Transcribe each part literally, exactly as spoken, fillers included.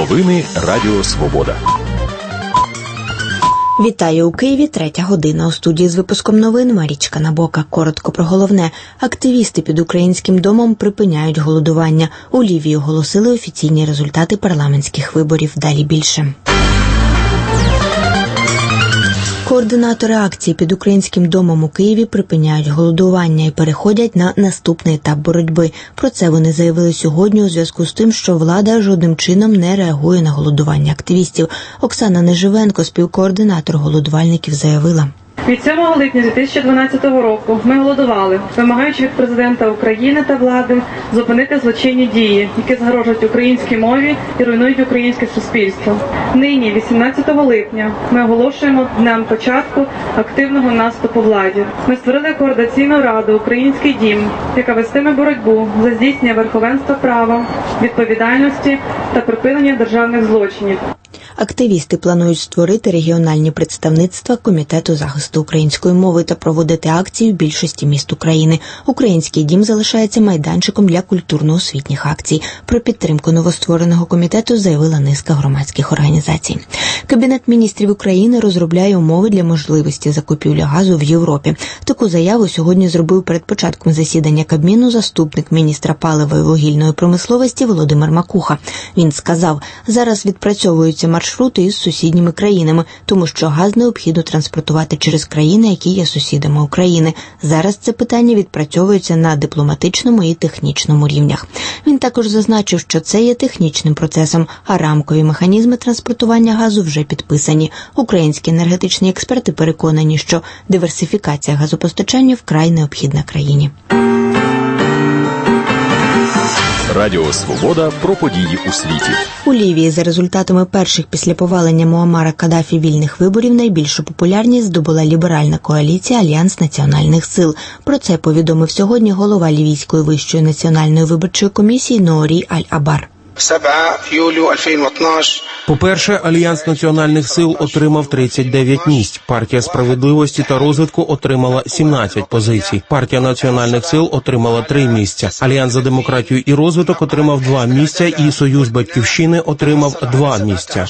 Новини Радіо Свобода. Вітаю у Києві, третя година. У студії з випуском новин Марічка Набока. Коротко про головне. Активісти під Українським домом припиняють голодування. У Лівії оголосили офіційні результати парламентських виборів. Далі більше. Координатори акції під Українським домом у Києві припиняють голодування і переходять на наступний етап боротьби. Про це вони заявили сьогодні у зв'язку з тим, що влада жодним чином не реагує на голодування активістів. Оксана Неживенко, співкоординатор голодувальників, заявила. Від сьомого липня дві тисячі дванадцятого року ми голодували, вимагаючи від президента України та влади зупинити злочинні дії, які загрожують українській мові і руйнують українське суспільство. Нині, вісімнадцятого липня, ми оголошуємо днем початку активного наступу владі. Ми створили координаційну раду «Український дім», яка вестиме боротьбу за здійснення верховенства права, відповідальності та припинення державних злочинів. Активісти планують створити регіональні представництва Комітету захисту української мови та проводити акції в більшості міст України. Український дім залишається майданчиком для культурно-освітніх акцій. Про підтримку новоствореного комітету заявила низка громадських організацій. Кабінет міністрів України розробляє умови для можливості закупівлі газу в Європі. Таку заяву сьогодні зробив перед початком засідання Кабміну заступник міністра палива і вугільної промисловості Володимир Макуха. Він сказав, зараз відпрацьовуються маршрути із сусідніми країнами, тому що газ необхідно транспортувати через країни, які є сусідами України. Зараз це питання відпрацьовується на дипломатичному і технічному рівнях. Він також зазначив, що це є технічним процесом, а рамкові механізми транспортування газу вже підписані. Українські енергетичні експерти переконані, що диверсифікація газопостачання вкрай необхідна країні. Радіо Свобода про події у світі. У Лівії за результатами перших після повалення Муаммара Каддафі вільних виборів найбільшу популярність здобула ліберальна коаліція «Альянс національних сил». Про це повідомив сьогодні голова Лівійської вищої національної виборчої комісії Ноорі Аль-Абар. По-перше, Альянс національних сил отримав тридцять дев'ять місць. Партія справедливості та розвитку отримала сімнадцять позицій. Партія національних сил отримала три місця. Альянс за демократію і розвиток отримав два місця, і Союз Батьківщини отримав два місця.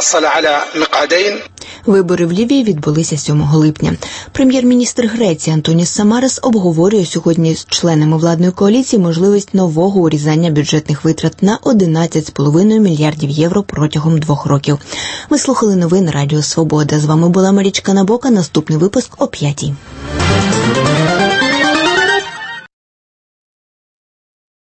Вибори в Лівії відбулися сьомого липня. Прем'єр-міністр Греції Антоніс Самарис обговорює сьогодні з членами владної коаліції можливість нового урізання бюджетних витрат на одинадцять з половиною мільярдів євро протягом двох років. Ви слухали новини Радіо Свобода. З вами була Марічка Набока. Наступний випуск о п'ятій.